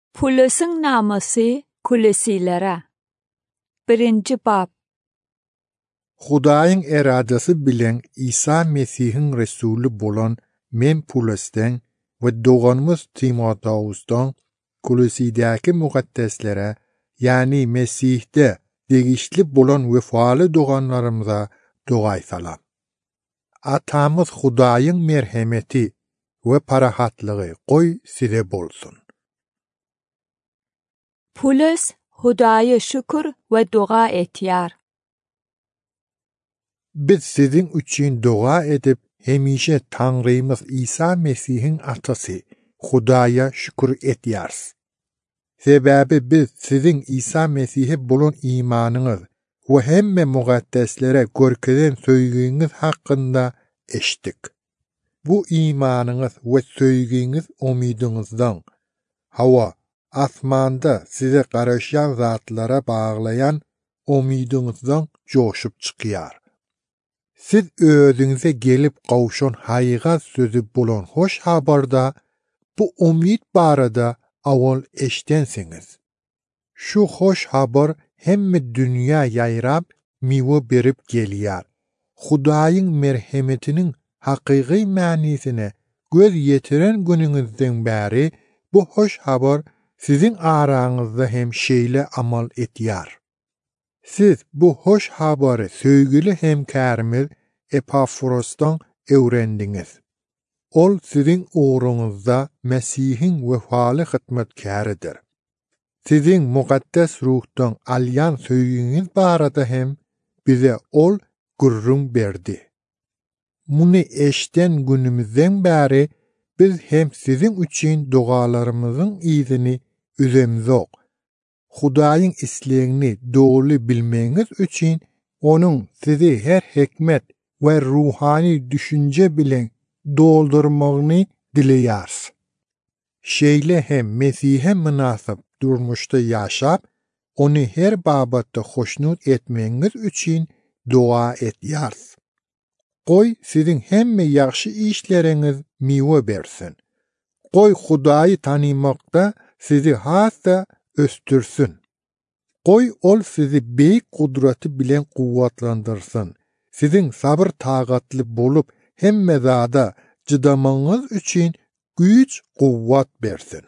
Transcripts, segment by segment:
Pulus'un naması kulisilere. 1. Bab. Hudaýyň eradasy bilen İsa Mesih'in Resulü bolan men Pulus'dan we doganymyz Timoteus'dan Kolosidäki muqaddeslere, yani Mesih'de degişli bolan wefaly doganlarymyza dogay salam. Atamyz Hudaýyň merhemeti we parahatlygy goý size bolsun. Pulus Hudaýa şükür we dua etýär. Biz sizin üçin dua edip hemişe Tanrymyz İsa Mesih'in atasy Hudaýa şükür etýärs. Sebäbi biz sizin İsa Mesih'e bolan imanyňyz we hemme muqaddeslere görkeden söýgüňiz hakynda eşitdik. Bu imanyňyz we söýgüňiz umidyňyzdan, hawa asmanda size garaşan zatlara baglayan umidyňyzdan joşup çykýar. Siz özüňize gelip gawşan haýygat sözü bolan hoş habarda bu umid barada awal eşdensiňiz. Şu hoş habar hemme dünýä ýaýrap miwe berip gelýär. Hudaýyň merhemetiniň hakyky mänisine göz ýetiren günüňizden bäri bu hoş habar sizin araňyzda hem şeýle amal etýär. Siz bu hoş habary söýgüli hemkärimiz Epafrosdan öwrendiňiz. Ol sizin uğruňyzda Mesihiň wefaly hytmatkäridir. Sizin muqaddes ruhdan alýan söýgüňiz barada hem bize ol gurrun berdi. Muny eşden günümizden bäri biz hem sizin üçin dogalarymyzyň izini üzemizok. Hudaýyň islegiňi dogry bilmeňiz üçin onuň sizi her hikmet we ruhani düşünce bilen doldurmagyny dileýärs. Şeýle hem Mesih'e münasip durmuşda ýaşap, ony her babatda hoşnut etmeňiz üçin dua etýärs. Goý sizin hemme ýaxşy işleriňiz miwe bersin. Goý Hudaýy tanymakda sizi hasta östürsün. Goý ol sizi beýik gudraty bilen guwwatlandyrsyn. Sizin sabır tagatly bolup hemme zada jydamaňyz üçin güýç guwwat bersin.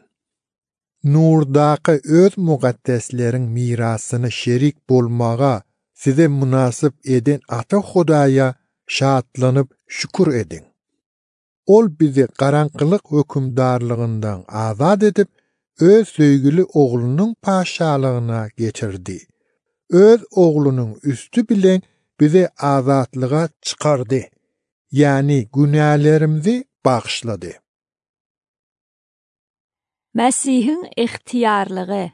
Nurdaky öz muqaddesleriň mirasyny şerik bolmaga size münasip eden Ata Hudaýa şatlanyp şükür edin. Ol bizi garaňkylyk hökümdarlygyndan azad edip öz söýgüli oglunyň paşalygyna geçirdi. Öz oglunyň üstü bilen bizi azatlyga çykardy. Yani günahlarymyzy bagşlady. Mesihiň ihtiýarlygy.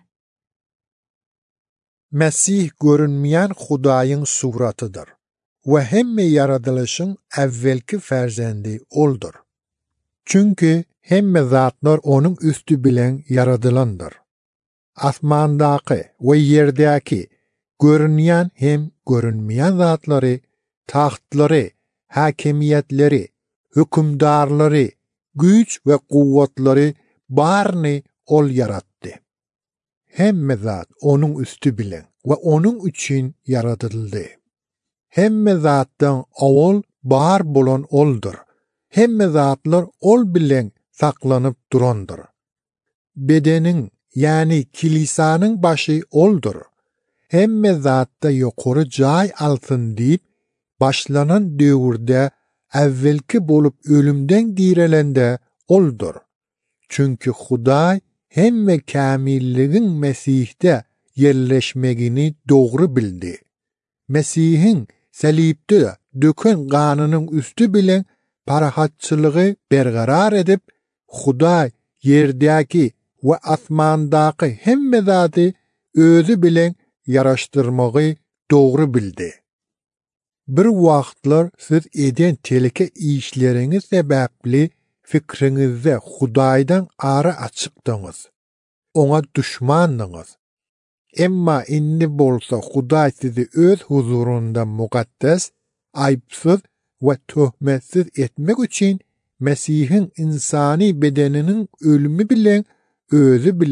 Mesih görünmeýän Hudaýyň suratydyr we hemme ýaradylyşyň äwvelki ferzendi oldur. Çünki hemme zatlar onuň üstü bilen yaradylandyr. Asmandaky we ýerdäki görünýän hem görünmeýän zatlary, taxtlary, hakimiýetleri, hükümdarlary, güýç we guwwatlary barny ol yaratdy. Hemme zat onuň üstü bilen we onuň üçin yaradyldy. Hemme zatdan awal bar bolan oldur. Hemme zatlar ol bilen saklanyp durandyr. Bedeniň, yani kilisanyň başy oldur. Hemme zatda ýokary jaý alsyn diýip başlanan döwürde äwvelki bolup ölümden direlende oldur. Çünkü Hudaý hemme kamilligiň Mesih'de yerleşmegini dogry bildi. Mesihiň selipde döken ganynyň üstü bilen parahatçylygy bergarar edip, Hudaý ýerdäki we asmandaky hemme zaty özü bilen yaraşdyrmagy dogry bildi. Bir wagtlar siz eden teleke işleriňiz sebäpli fikriňizde Hudaýdan ara açykdyňyz. Oňa düşmandyňyz. Emma indi bolsa Hudaý sizi öz huzurunda muqaddes, aýpsyz we töhmetsiz etmek üçin Mesihiň insani bedeniniň ölümi bilen özü bilen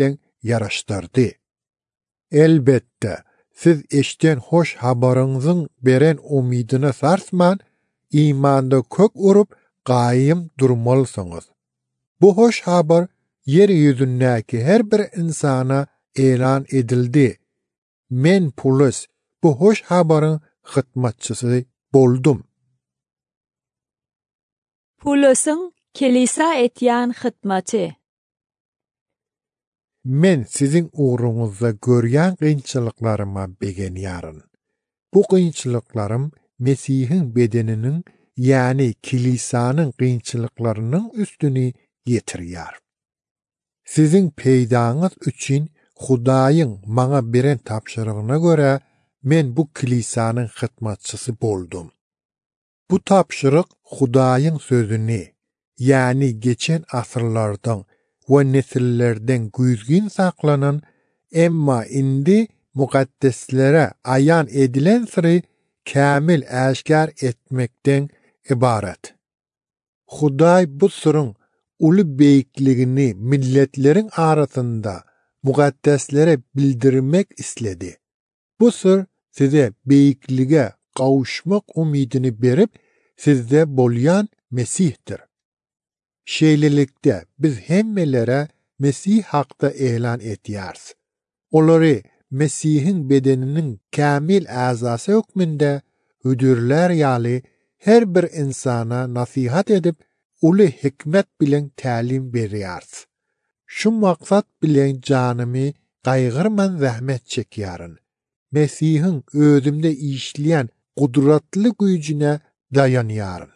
yaraşdırdı. Elbette, siz eşten hoş habarınızın beren umidine sarsman, imanda kök urup qayyım durmalısınız. Bu hoş habar yeryüzündeki her bir insana elan edildi. Men Pulus bu hoş habarın hıtmatçısı boldum. Pulus'un kilisa etyen hıtmatı. Men sizin uğrunuzda görýän kynçylyklarıma begenýäryn. Bu kynçylyklarym Mesih'in bedeninin, yani kilisanyň kynçylyklarynyň üstüni ýetirýär. Sizin peýdaňyz üçin Hudaýyň maňa beren tapşyrygyna görä men bu kilisanyň hytmatçysy boldum. Bu tapşyryk Hudaýyň sözüni, yani geçen asyrlardan we nesillerden güýzgin saklanan, emma indi mukaddeslere ayan edilen sırrı kamil aşkar etmekten ibaret. Hudaý bu sırrın uly beýikligini milletlerin arasında mukaddeslere bildirmek istedi. Bu sır size beýiklige kavuşmak umidini berip sizde bolýan Mesih'tir. Şeýlelikde biz hemmelere Mesih hakda elan etýärs. Olary Mesih'in bedeninin kamil azasy hükmünde hüdürler ýaly her bir insana nasihat edip uly hikmet bilen tälim berýärs. Şu maksat bilen janymy gaýgyrman zähmet çekýäryn. Mesih'in özümde işleyen kudratly güýjüne dayanýaryn.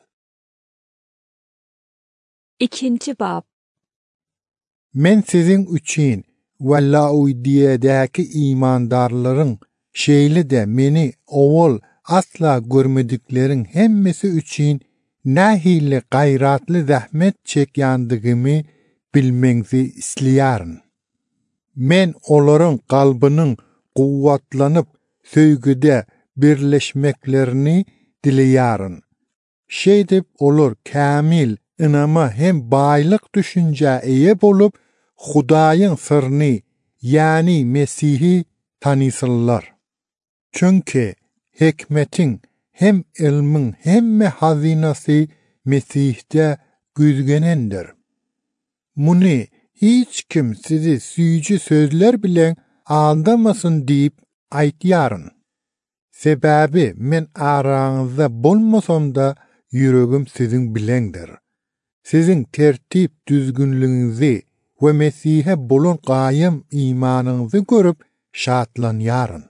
2. bab. Men sizin üçin we Laodiýadäki imandarlaryň şeýle de meni owul asla görmedikleriň hemmesi üçin nähili gaýratly zähmet çekýändigimi bilmeňizi isleýäryn. Men olaryň galbynyň guwwatlanyp söýgüde birleşmeklerini dileýäryn. Şeýdip olar kamil inama hem baýlyk düşünje eýe bolup Hudaýyň sırrını, yani Mesih'i tanysynlar. Çünkü hikmetin hem ilmin hem hazinasy Mesih'te güzgenendir. Muni hiç kim sizi süýjü sözler bilen aldamasın diýip aýtýaryn. Sebäbi men araňyzda bolmasam da yüregim sizin bilendir. Sizin tertip düzgünlüğünüzi ve Mesih'e bolan gaýym imanınızı görüp şatlanýaryn.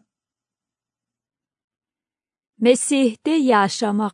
Mesih'de yaşamak.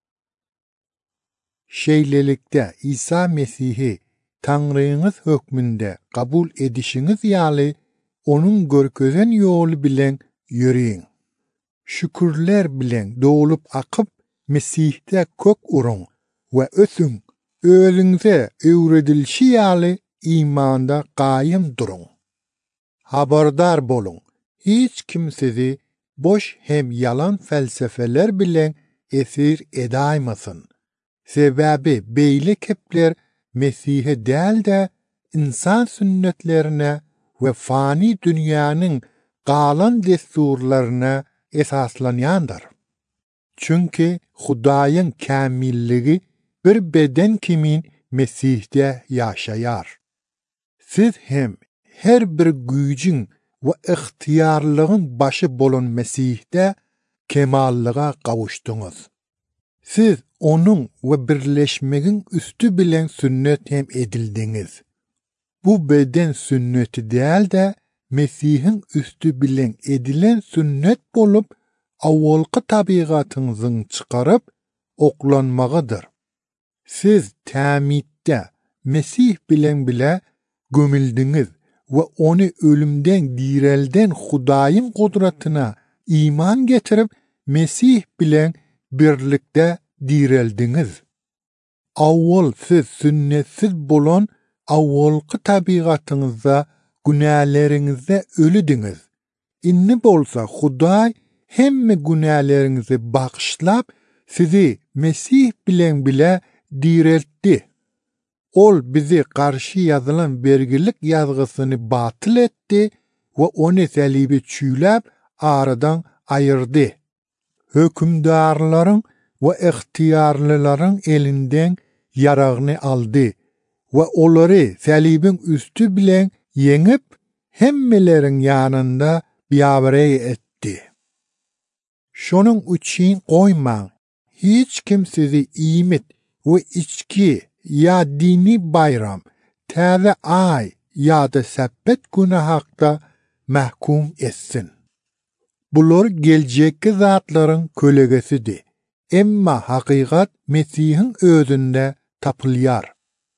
Şeýlelikde İsa Mesih'i Tanrıňyz hökmünde kabul edişiniz ýaly onun görkezen ýoly bilen ýöreň. Şükürler bilen dolup akyp Mesih'te kök urun we ösün, özüňize öwredilşi ýaly imanda gaýym durun. Habardar bolun. Hiç kim sizi boş hem yalan felsefeler bilen esir edaýmasyn. Sebäbi beýle kepler Mesih'e däl de insan sünnetlerine ve fani dünýäniň galan desturlaryna esaslanýandyr. Çünkü Hudaýyň kamilligi bir beden kimin Mesih'te ýaşaýar. Siz hem her bir güýjüň we ihtiýarlygyň başı bolan Mesih'te kemallyga gawuşdyňyz. Siz onun ve birleşmegiň üstü bilen sünnet hem edildiňiz. Bu beden sünneti däl de Mesih'in üstü bilen edilen sünnet bolup awalky tabigatyňyzyň çykaryp oklanmagydyr. Siz tämitde Mesih bilen bile gömüldiňiz we onu ölümden direlden Hudaýyň kudratyna iman getirip Mesih bilen birlikde direldiňiz. Awwal siz sünnetsiz bolan awwalky tabigatyňyzda günähleriňizde ölüdiňiz. Inni bolsa Hudaý hemme günähleriňizi bagşlap sizi Mesih bilen bile direltdi. Ol bizi karşı yazılan vergilik yazgısını batıl etti ve onu salibi çüylep aradan ayırdı. Hükümdarların ve ihtiyarlıların elinden yarağını aldı ve onları salibin üstü bilen yenip hemmelerin yanında biabare etti. Şonun üçün koyman, hiç kim sizi imit ve içki ya dini bayram, təze ay ya da səbbət günü haqda mahkum etsin. Bunlar gelecekki zatların kölegesidir. Emma hakikat Mesih'in özünde tapılyar.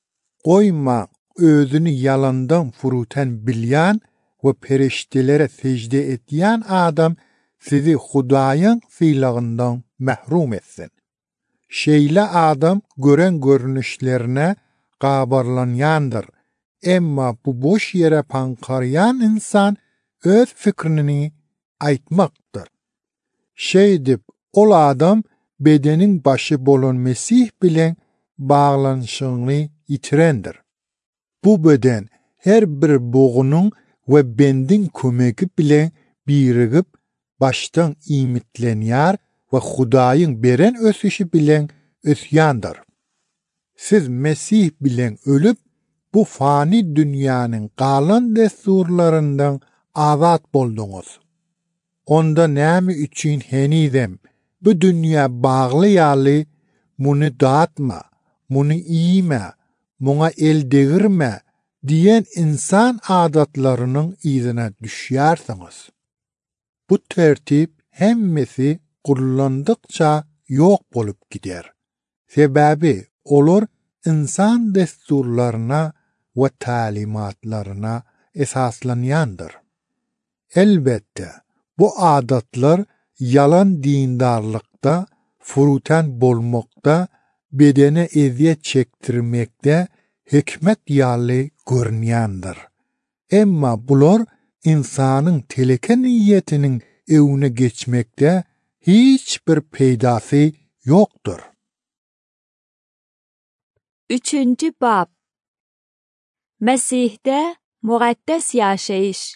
Koyma özünü yalandan furuten bilyan ve periştelere secde etiyen adam sizi Hudayın silahından mahrum etsin. Şeyle adam gören görünüşlerine kabarlanyandır. Emma bu boş yere pankarayan insan öz fikrini aytmaktır. Şeydip ol adam bedenin başı bolon Mesih bilen bağlanışını yitirendir. Bu beden her bir boğunun ve bendin kömeki bilen birigip baştan imitleniyar ve Hudayın beren ösüşü bilen ösyandır. Siz Mesih bilen ölüp bu fani dünyanın kalan desturlarından azat boldunuz. Onda näme üçün henidem bu dünya bağlı yalı bunu dağıtma, bunu iyime, buna el değirme diyen insan adatlarının izine düşersiniz. Bu tertip hemmesi kullandıkça yok bolup gider. Sebebi olur insan desturlarına ve talimatlarına esaslanyandır. Elbette bu adatlar yalan dindarlıkta, furuten bolmakta, bedene eziyet çektirmekte hikmet yalı görünyandır. Emma bular insanın teleke niyetinin evine geçmekte hiçbir peydası yoktur. 3. bab Mesih'de mukaddes yaşayış.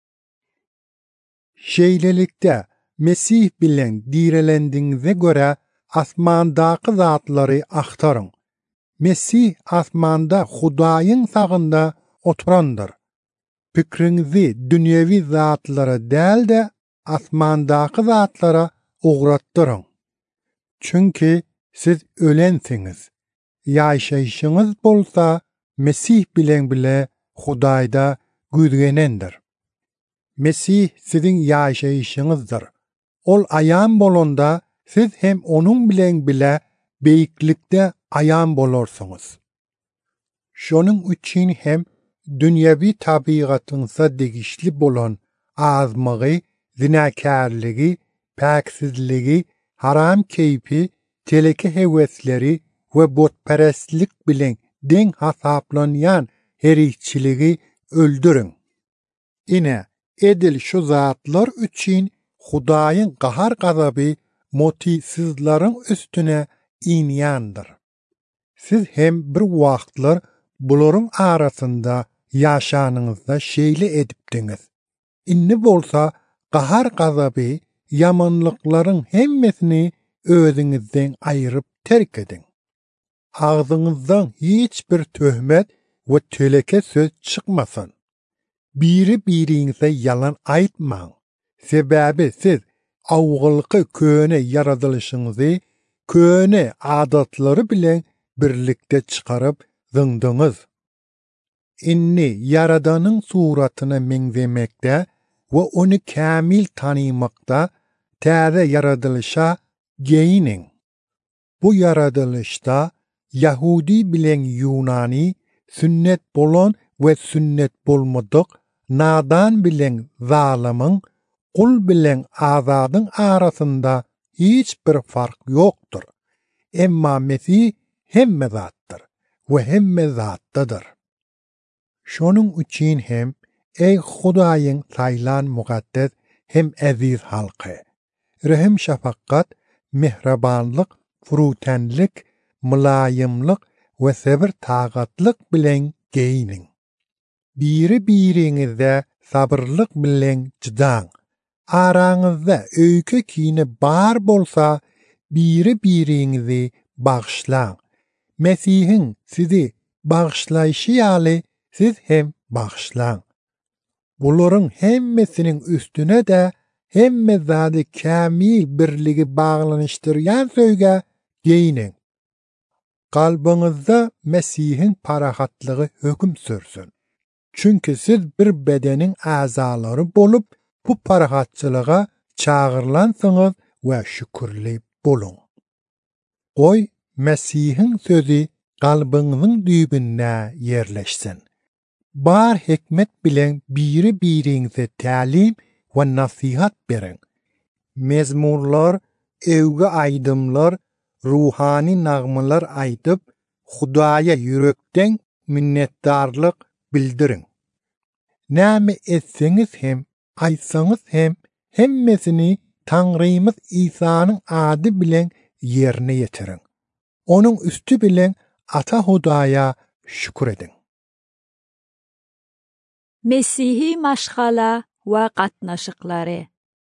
Şeylelikte Mesih bilen direlendiğinize göre asmandaki zatları aktarın. Mesih asmanda Hudayın sağında oturandır. Fikrinizi dünyevi zatlara değil de asmandaki zatlara uğrattırın. Çünkü siz ölensiniz. Yaşayışınız bolsa Mesih bilen bile Hudayda güzgenendir. Mesih sizin yaşayışınızdır. Ol ayan bolonda siz hem onun bilen bile beyiklikte ayan bolorsunuz. Şonun üçün hem dünyevi tabiatınıza degişli bolan azmağı, zinakarlığı, paksizliği, haram keyfi, teleke hevesleri ve botperestlik bilen den hasaplanan herikçiliği öldürün. Ine edil şu zatlar üçün Hudayın qahar gazabı motivsizlerin üstüne iniyandır. Siz hem bir vaxtlar buların arasında yaşanınızda şeyle edipdiniz. İnni bolsa qahar gazabı yamanlıkların hemmesini özünüzden ayırıp terk edin. Ağzınızdan hiçbir töhmet ve töleke söz çıkmasın. Biri birinize yalan aytmağın. Sebebi siz avgılkı köne yaradılışınızı, köne adatları bilen birlikte çıkarıp zındınız. İnni Yaradanın suratına menzemekte ve onu kamil tanımakta, təze yaradılışa geyinin. Bu yaradılışta Yahudi bilen Yunani, sünnet bolan ve sünnet bolmadık, nadan bilen zalimin, kul bilen azadın arasında hiçbir fark yoktur. Emma Mesih hemme zattır ve hemme zattadır. Şonun üçün hem ey Hudayın saylan mukaddes hem aziz halkı, rahim şafakkat, mehrabanlık, furutenlik, mülayimlik we sebir taqatlyk bilen geyinin. Biri-biriňizde sabırlyk bilen jydaň. Araňyzda öýke kine bar bolsa, biri-biriňizi bagşlaň. Mesihin sizi bagşlaýşy ýaly siz hem bagşlaň. Bularyň hemmesiniň üstüne de hemme zady kämil birligi baglanyşdyrýan söýge geyinin. Kalbyňyzda Mesihin parahatlygy höküm sürsün. Çünki siz bir bedenin azalary bolup bu parahatçylyga çağırlansyňyz we şükürli bolun. Goý Mesihin sözi kalbyňyzyň düýbünde yerleşsin. Bar hikmet bilen biri-biriňize tälim we nasihat berin. Mezmurlar, ewge aýdymlar, ruhani nagmalar aýdyp, Hudaýa yürekden minnetdarlyk bildirin. Näme etseňiz hem, aýtsaňyz hem, hemmesini Taňrymyz İsanyň ady bilen ýerine ýetirin. Onuň üstü bilen Ata Hudaýa şükür edin. Mesihi maşgala we gatnaşyklary.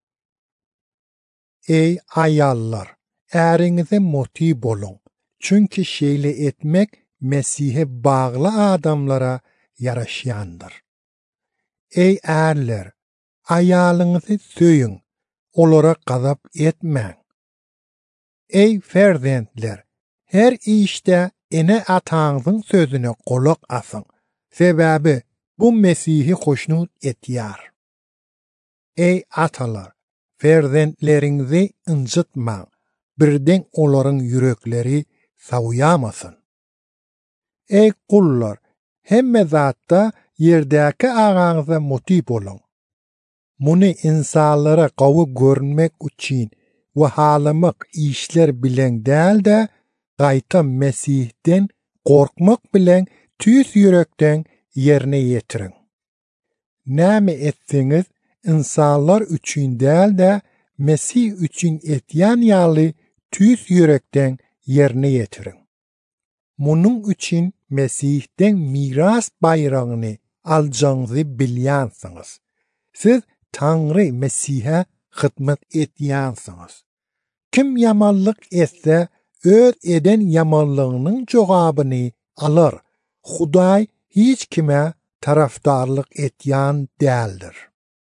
Ey aýallar, äriňize moti bolun. Çünki şeýle etmek Mesihe bagly adamlara yaraşýandyr. Ey erler, aýalyňyzy söýün, olara gazap etmeň. Ey ferzentler, her işde ene ataňyzyň sözüne golak asyň. Sebäbi bu Mesihi hoşnut etýär. Ey atalar, ferzentleriňizi incitmaň. Birden olaryň yürekleri sawyamasyn. Ey kullar, hemme zatda yerdäki agaňyza moti bolun. Muny insanlara gawy görünmek üçin we halamak işler bilen däl-de gaýta Mesihden korkmak bilen tüýs yürekden yerine ýetirin. Näme etseňiz insanlar üçin däl-de Mesih üçin etýän ýaly tüýs yürekden yerine ýetirin. Munuň üçin Mesihden miras bayragyny aljaňyzy bilýänsiňiz. Siz Taňry Mesihe hyzmat etýänsiňiz. Kim yamanlyk etse, öz eden yamanlygynyň jogabyny alar. Hudaý hiç kime tarafdarlyk etýän däldir.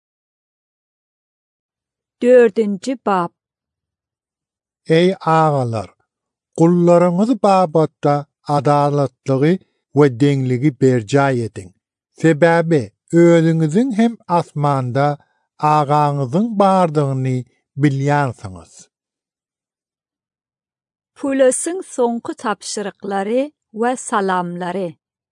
4. bab. Ey ağalar, kullaryňyz babatda adalatlygy we deňligi berjä edin. Sebäbi özüňiziň hem asmanda agaňyzyň bardygyny bilýänsiňiz. Pulasyň soňky tapşyryklary we salamlary.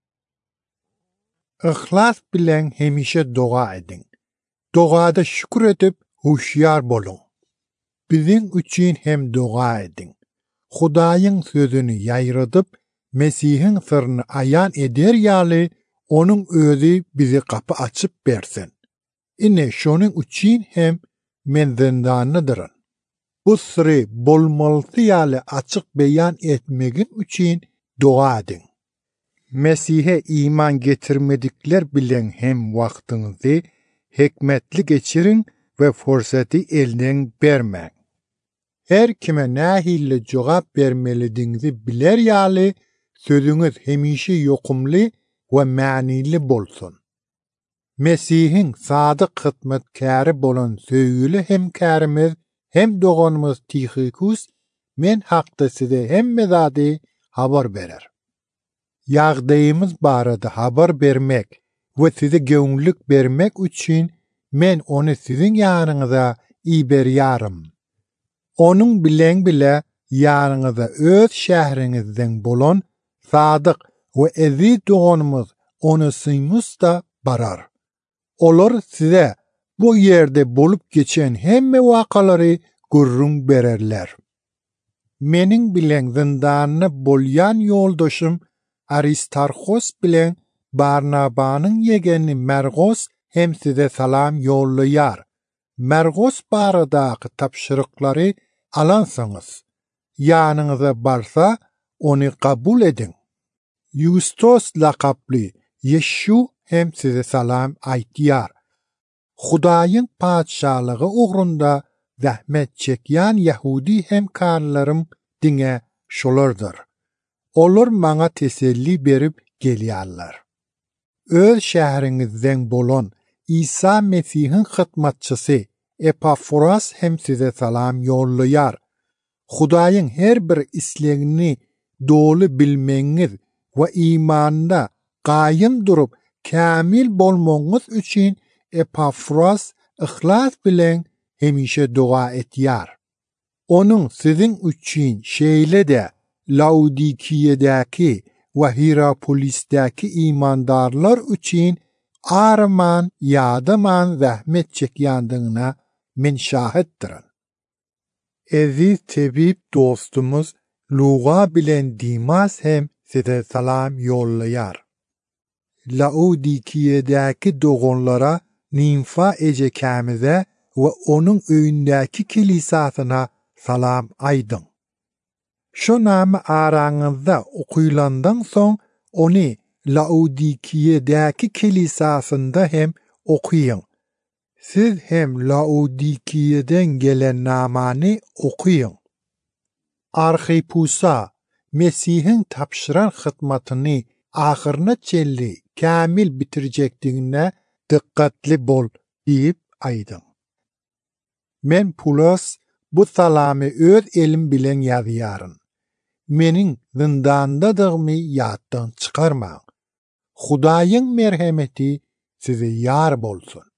Ihlas bilen hemişe doga edin. Dogada şükür edip huşyar bolun. Biziň üçin hem doga edin. Hudaýyň sözüni ýaýradyp, Mesihin sırrını ayan eder ýaly onuň özü bizi kapı açıp bersin. Ine şonuň üçin hem men zindanydyrin. Bu sırrı bolmalysy ýaly açyk beýan etmegin üçin doga edin. Mesihe iman getirmedikler bilen hem wagtyňyzy hikmetli geçirin ve forsaty elden bermäň. Her kime nähille jogap bermelidiňizi biler ýaly sözüňiz hemişe ýokumly we mänili bolsun. Mesihin sadyk hyzmatkary bolan söýgüli hemkärimiz hem doganymyz Tihikus men hakda size hemme zady habar berer. Ýagdaýymyz barada habar bermek we size göňlük bermek üçin men onu siziň ýanyňyza iberýarym. Onuň bilen bile ýanyňyza öz şähriňizden bolan sadyk we eziz doganymyz Onesimus da barar. Olar size bu ýerde bolup geçen hemme wakalary gurrun bererler. Meniň bilen zindanyny bolýan ýoldaşym Aristarhos bilen Barnabanyň ýegeni Mergos hem size salam ýollayar. Mergos baradaky tapşyryklary alansyňyz, ýanyňyza barsa, onu kabul edin. Yustos lakaplı Yeşu hem size salam aytýar. Hudaýyň padşahlygy ugrunda zähmet çekýän Yahudi hemkarlarym diňe şolardyr. Olar maňa teselli berip gelýärler. Öz şäheriňizden bolan İsa Mesihiň hytmatçysy Epafras hem size salam ýollaýar. Hudaýyň her bir islegini dolu bilmeňiz we imanda gaýym durup kamil bolmaňyz üçin Epafras ihlas bilen hemişe dua etýär. Onuň sizin üçin şeýle de Laodikiýedäki we Hierapolisdäki imandarlar üçin arman ýadaman zähmet çekýändigine men şahitdirim. Eziz tebip dostumuz Luga bilen Dimas hem size salam ýollaýar. Laodikiýedäki dogonlara Nimfa ejekamize we onuň öýündäki kilisasyna salam aýdyn. Şu namy araňyzda okuýlandan soň ony Laodikiýedäki kilisasynda hem okuýun. Siz hem Laodikiýeden gelen namany okuýun. Arhipusa Mesihiň tapşyran hytmatyny ahyryna çelli kamil bitirjekdigine dikkatli bol diýip aýdym. Men Pulos bu salamy öz elim bilen ýazýaryn. Meniň zindandadygmy ýatdan çykarmaň. Hudaýyň merhemeti size ýar bolsun.